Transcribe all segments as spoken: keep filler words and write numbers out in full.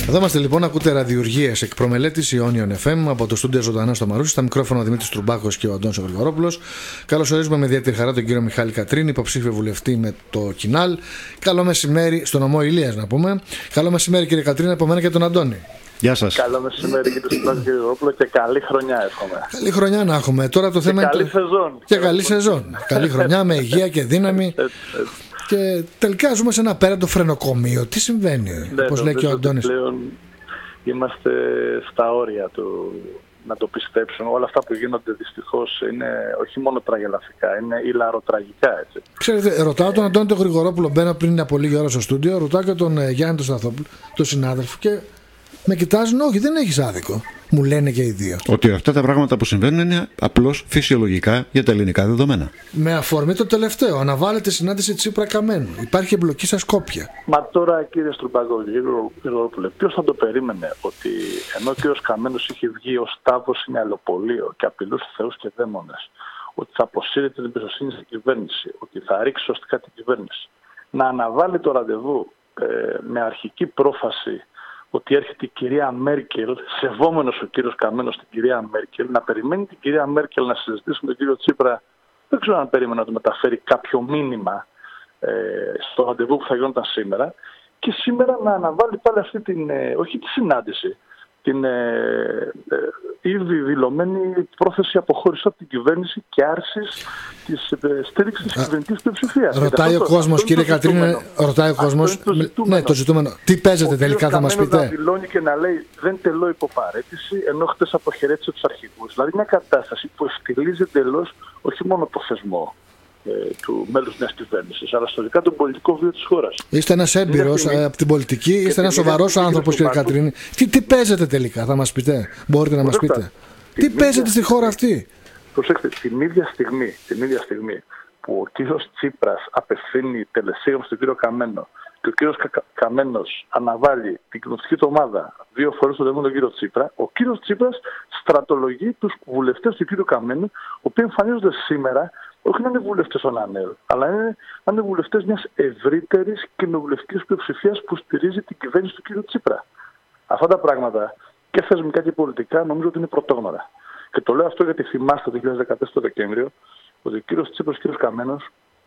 Εδώ είμαστε λοιπόν, ακούτε ραδιουργίες εκ προμελέτης Ιόνιον εφ εμ από το στούντιο Ζωντανά στο Μαρούσι. Στα μικρόφωνα ο Δημήτρης Τρουμπάκος και ο Αντώνης ο Γρηγορόπουλος. Καλωσορίζουμε με ιδιαίτερη χαρά τον κύριο Μιχάλη Κατρίνη, υποψήφιο βουλευτή με το Κινάλ. Καλό μεσημέρι, στο νομό Ηλίας να πούμε. Καλό μεσημέρι κύριε Κατρίνη, από μένα και τον Αντώνη. Γεια σας. Καλό μεσημέρι κύριε Στυλάκη, κύριε Γρηγορόπουλο, και καλή χρονιά εύχομαι. Καλή χρονιά να έχουμε. Τώρα το και θέμα καλή είναι. Σεζόν. Και καλή σεζόν. Καλή χρονιά με υγεία και δύναμη. Έτσι, έτσι. Και τελικά ζούμε σε ένα απέραντο φρενοκομείο. Τι συμβαίνει, Ναι, όπως λέει και ο Αντώνης. Πλέον είμαστε στα όρια του να το πιστέψουν. Όλα αυτά που γίνονται δυστυχώς είναι όχι μόνο τραγελαφικά, είναι ηλαροτραγικά, έτσι. Ξέρετε, ρωτάω τον Αντώνη τον Γρηγορόπουλο, μπαίνα πριν από λίγη ώρα στο στούντιο, ρωτάω και τον ε, Γιάννη τον Σταθόπουλο, τον συνάδελφο, και με κοιτάζουν, όχι, δεν έχεις άδικο. Μου λένε και οι δύο. Ότι αυτά τα πράγματα που συμβαίνουν είναι απλώς φυσιολογικά για τα ελληνικά δεδομένα. Με αφορμή το τελευταίο, αναβάλλεται συνάντηση Τσίπρα Καμένου. Υπάρχει εμπλοκή στα Σκόπια. Μα τώρα κύριε Στρουμπάκο, κύριε Γρηγορόπουλε, ποιος θα το περίμενε ότι ενώ ο κύριος Καμένος είχε βγει ως τάβος νεαλοπολείο και απειλούσε θεούς και δαίμονες, ότι θα αποσύρει την εμπιστοσύνη στην κυβέρνηση, ότι θα ρίξει σωστικά την κυβέρνηση, να αναβάλει το ραντεβού ε, με αρχική πρόφαση ότι έρχεται η κυρία Μέρκελ, σεβόμενος ο κύριος Καμένος την κυρία Μέρκελ, να περιμένει την κυρία Μέρκελ να συζητήσει με τον κύριο Τσίπρα. Δεν ξέρω αν περίμενα να του μεταφέρει κάποιο μήνυμα ε, στο ραντεβού που θα γινόταν σήμερα, και σήμερα να αναβάλει πάλι αυτή την, ε, όχι τη συνάντηση, την ε, ε, ήδη δηλωμένη πρόθεση αποχώρησης από την κυβέρνηση και άρσης της ε, στήριξης της κυβερνητικής πλειοψηφίας. Ρωτάει ο κόσμος, κύριε Κατρίνη, ρωτάει ο κόσμος. Ναι, το ζητούμενο. Τι παίζετε τελικά, θα μας πείτε. Να δηλώνει και να λέει δεν τελώ υποπαρέτηση, ενώ χτες αποχαιρέτησε τους αρχηγούς. Δηλαδή μια κατάσταση που ευτιλίζει εντελώς όχι μόνο το θεσμό του μέλους μιας κυβέρνησης, αλλά στο δικά τον πολιτικό βίο της χώρας. Είστε ένας έμπειρος από την πολιτική, είστε ένας σοβαρός άνθρωπος, κύριε Κατρίνη. Τι, τι παίζετε τελικά, θα μας πείτε, μπορείτε να μας πείτε. Τι παίζετε στη χώρα αυτή. Προσέξτε, την ίδια στιγμή, την ίδια στιγμή που ο κύριος Τσίπρας απευθύνει τελεσίγραμμα στον κύριο Καμένο και ο κύριος Κα, Καμένος αναβάλει την κοινοβουλευτική του ομάδα δύο φορές το τον κύριο Τσίπρα, ο κύριος Τσίπρας στρατολογεί τους βουλευτές του κύριου Καμένου, οι οποίοι εμφανίζονται σήμερα όχι να είναι βουλευτές των ΑΝΕΛ, αλλά είναι, να είναι βουλευτές μιας ευρύτερης κοινοβουλευτικής πλειοψηφίας που στηρίζει την κυβέρνηση του κ. Τσίπρα. Αυτά τα πράγματα και θεσμικά και πολιτικά νομίζω ότι είναι πρωτόγνωρα. Και το λέω αυτό γιατί θυμάστε το δύο χιλιάδες δεκατέσσερα το Δεκέμβριο ότι ο κ. Τσίπρας και ο κ. Καμένος,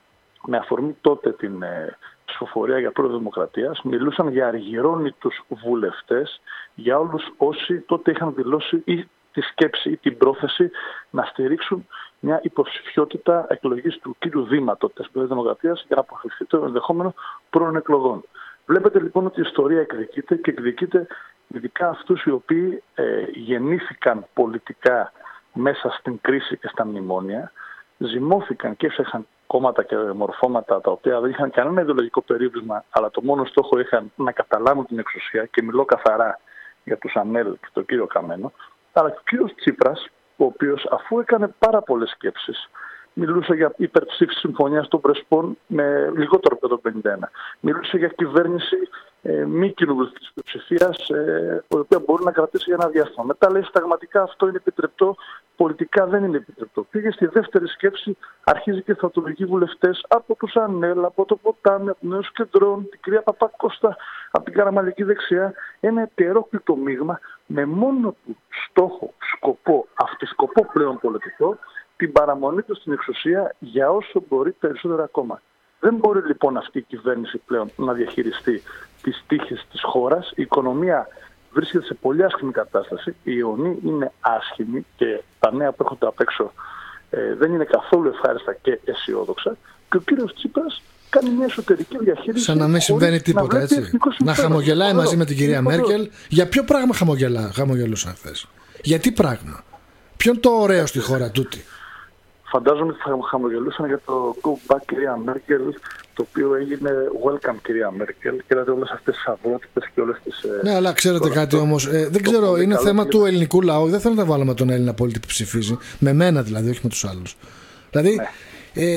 με αφορμή τότε την ε, ψηφοφορία για πρόεδρο Δημοκρατίας, μιλούσαν για αργυρώνητους βουλευτές, για όλους όσοι τότε είχαν δηλώσει ή τη σκέψη ή την πρόθεση να στηρίξουν μια υποψηφιότητα εκλογής του κύριου Δήμα τότε της Προεδρίας Δημοκρατίας για να αποφευθεί το ενδεχόμενο πρώην εκλογών. Βλέπετε λοιπόν ότι η ιστορία εκδικείται και εκδικείται ειδικά αυτούς οι οποίοι ε, γεννήθηκαν πολιτικά μέσα στην κρίση και στα μνημόνια, ζυμώθηκαν και έφτιαξαν κόμματα και μορφώματα τα οποία δεν είχαν κανένα ιδεολογικό περίβλημα, αλλά το μόνο στόχο είχαν να καταλάβουν την εξουσία, και μιλώ καθαρά για τους ΑΝΕΛ και τον κύριο Καμένο, αλλά και ο κύριος Τσίπρας, ο οποίος αφού έκανε πάρα πολλές σκέψεις, μιλούσε για υπερψήφιση συμφωνίας των Πρεσπών με λιγότερο από το πενήντα ένα. Μιλούσε για κυβέρνηση ε, μη κοινοβουλευτικής πλειοψηφίας, ε, η οποία μπορεί να κρατήσει για ένα διάστημα. Μετά λέει συνταγματικά αυτό είναι επιτρεπτό, πολιτικά δεν είναι επιτρεπτό. Πήγε στη δεύτερη σκέψη, αρχίζει και θεατολογικοί βουλευτές από τους ΑΝΕΛ, από το Ποτάμι, από τους Νέους Κεντρών, την κυρία Παπακώστα, από την Καραμαλική δεξιά. Ένα ετερόκλητο μείγμα με μόνο του στόχο, σκοπό, αυτοσκοπό πλέον πολιτικό, την παραμονή του στην εξουσία για όσο μπορεί περισσότερο ακόμα. Δεν μπορεί λοιπόν αυτή η κυβέρνηση πλέον να διαχειριστεί τις τύχες της χώρας. Η οικονομία βρίσκεται σε πολύ άσχημη κατάσταση. Η ιονή είναι άσχημη και τα νέα που έρχονται απ' έξω ε, δεν είναι καθόλου ευχάριστα και αισιόδοξα. Και ο κύριος Τσίπρας κάνει μια εσωτερική διαχείριση. Σαν να μην συμβαίνει τίποτα, έτσι. Να χαμογελάει μαζί με την κυρία Μέρκελ. Για ποιο πράγμα χαμογελά, χαμογελούσαν χθες? Για τι πράγμα? Ποιο είναι το ωραίο στη χώρα τούτη? Φαντάζομαι ότι θα χαμογελούσαν για το go back κυρία Μέρκελ, το οποίο έγινε welcome κυρία Μέρκελ, και δηλαδή όλες αυτές τις αβρότητες και όλες τις... Ναι, αλλά ξέρετε κάτι όμως, ε, δεν ξέρω, είναι θέμα του ελληνικού λαού, δεν θέλω να τα βάλω με τον Έλληνα πολίτη που ψηφίζει, με μένα δηλαδή, όχι με τους άλλους. Δηλαδή, ναι. ε,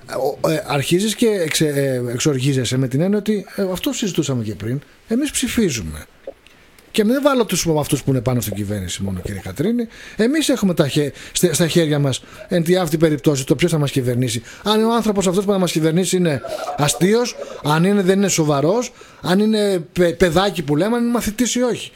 ε, αρχίζεις και εξε, ε, εξοργίζεσαι με την έννοια ότι ε, αυτό συζητούσαμε και πριν, εμείς ψηφίζουμε. Και μην βάλω τους από αυτούς που είναι πάνω στην κυβέρνηση μόνο, κύριε Κατρίνη. Εμείς έχουμε τα χέ, στα χέρια μας εν τη αυτή περιπτώσει το ποιος θα μας κυβερνήσει. Αν ο άνθρωπος αυτός που θα μας κυβερνήσει είναι αστείος, αν είναι, δεν είναι σοβαρός, αν είναι παι, παιδάκι που λέμε, αν είναι μαθητής ή όχι.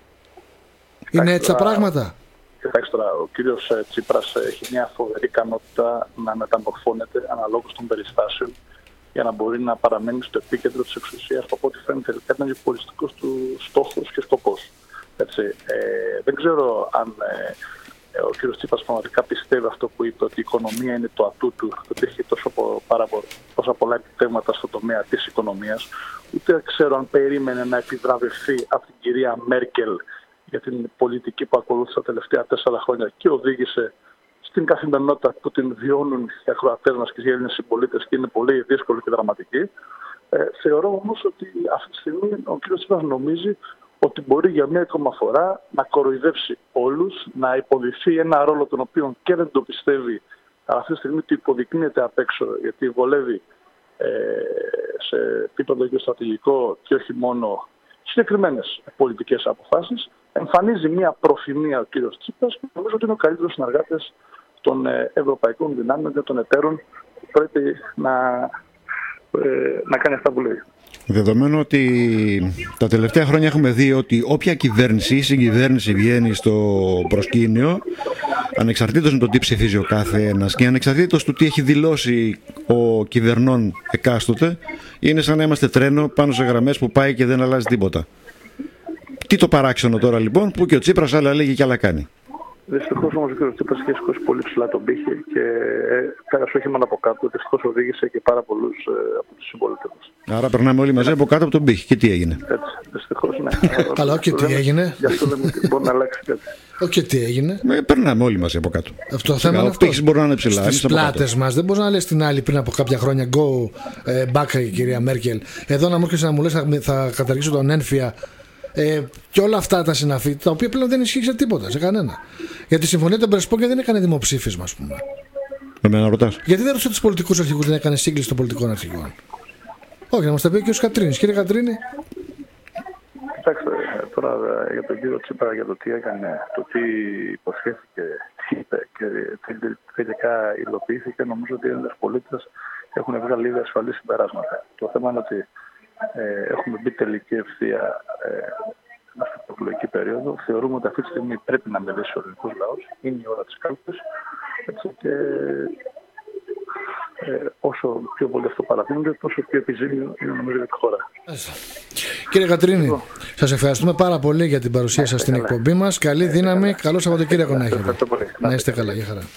Είναι έτσι τα πράγματα. Κοιτάξτε τώρα, ο κύριος Τσίπρας έχει μια φοβερή ικανότητα να μεταμορφώνεται αναλόγως των περιστάσεων για να μπορεί να παραμένει στο επίκεντρο της εξουσίας, από ό,τι φαίνεται τελικά ήταν και πολιτικός του στόχος και σκοπός. Έτσι, ε, δεν ξέρω αν ε, ο κύριος Τσίπρας πραγματικά πιστεύει αυτό που είπε, ότι η οικονομία είναι το ατού του, ότι έχει τόσο, πάρα, τόσα πολλά επιτεύγματα στον τομέα της οικονομίας. Ούτε ξέρω αν περίμενε να επιβραβευθεί από την κυρία Μέρκελ για την πολιτική που ακολούθησε τα τελευταία τέσσερα χρόνια και οδήγησε στην καθημερινότητα που την βιώνουν οι ακροατές μας και οι Έλληνες συμπολίτες και είναι πολύ δύσκολη και δραματική. Ε, θεωρώ όμως ότι αυτή τη στιγμή ο κ. Τσίπρας νομίζει ότι μπορεί για μια ακόμα φορά να κοροϊδεύσει όλους, να υποδηθεί ένα ρόλο τον οποίο και δεν το πιστεύει, αλλά αυτή τη στιγμή το υποδεικνύεται απ' έξω, γιατί βολεύει ε, σε επίπεδο γεωστρατηγικό και όχι μόνο συγκεκριμένες πολιτικές αποφάσεις. Εμφανίζει μια προφημία ο κ. Τσίπρας και νομίζω ότι είναι ο καλύτερος συνεργάτης των ευρωπαϊκών δυνάμεων και των εταίρων που πρέπει να, ε, να κάνει αυτά που λέει. Δεδομένου ότι τα τελευταία χρόνια έχουμε δει ότι όποια κυβέρνηση ή συγκυβέρνηση βγαίνει στο προσκήνιο, ανεξαρτήτως με το τι ψηφίζει ο κάθε ένας και ανεξαρτήτως του τι έχει δηλώσει ο κυβερνών εκάστοτε, είναι σαν να είμαστε τρένο πάνω σε γραμμές που πάει και δεν αλλάζει τίποτα. Τι το παράξενο τώρα λοιπόν που και ο Τσίπρας άλλα λέγει και άλλα κάνει. Δυστυχώς όμως ο κ. Τσίπρας είχε σηκώσει πολύ ψηλά τον πύχη και πέρασε όχι μόνο από κάτω, δυστυχώς οδήγησε και πάρα πολλούς ε, από τους συμπολίτες μας. Άρα περνάμε όλοι μαζί από κάτω από τον πύχη. Και τι έγινε? Έτσι, δυστυχώς ναι. Καλά, και τι έγινε? Γι' αυτό δεν μπορεί να αλλάξει κάτι. Όχι, τι έγινε? Ε, περνάμε όλοι μαζί από κάτω. Αυτό το θέμα είναι ο πύχης μπορεί να είναι ψηλά. Στις πλάτες μας. Δεν μπορεί να λες την άλλη πριν από κάποια χρόνια go back, η κυρία Μέρκελ. Εδώ να μου έρχεσαι να μου λες θα, θα καταργήσω τον ένφια. Ε, και όλα αυτά τα συναφή, τα οποία πλέον δεν ισχύει σε τίποτα, σε κανένα. Γιατί η συμφωνία των Πρεσπών δεν έκανε δημοψήφισμα, ας πούμε. Εμένα ρωτάς. Γιατί δεν ρωτούσε τους πολιτικούς αρχηγούς, δεν έκανε σύγκληση των πολιτικών αρχηγών? Όχι, να μας τα πει και ο Κατρίνης. Κύριε Κατρίνη. Κοιτάξτε, τώρα για τον κύριο Τσίπρα, για το τι έκανε, το τι υποσχέθηκε, τι είπε και τελικά υλοποιήθηκε, νομίζω ότι οι Έλληνες πολίτες έχουν βγάλει ήδη ασφαλή συμπεράσματα. Το θέμα είναι ότι Ε, έχουμε μπει τελική ευθεία ε, στην προεκλογική περίοδο. Θεωρούμε ότι αυτή τη στιγμή πρέπει να μιλήσει ο ελληνικός λαός. Είναι η ώρα της κάλπης. Και ε, όσο πιο πολύ αυτό παραδείγεται, τόσο πιο επιζήμιο είναι νομίζω για τη χώρα. Κύριε Κατρίνη, σας ευχαριστούμε πάρα πολύ για την παρουσία σας στην εκπομπή μας. Καλή δύναμη, καλό Σαββατοκύριακο να έχετε. Να είστε καλά, για χαρά.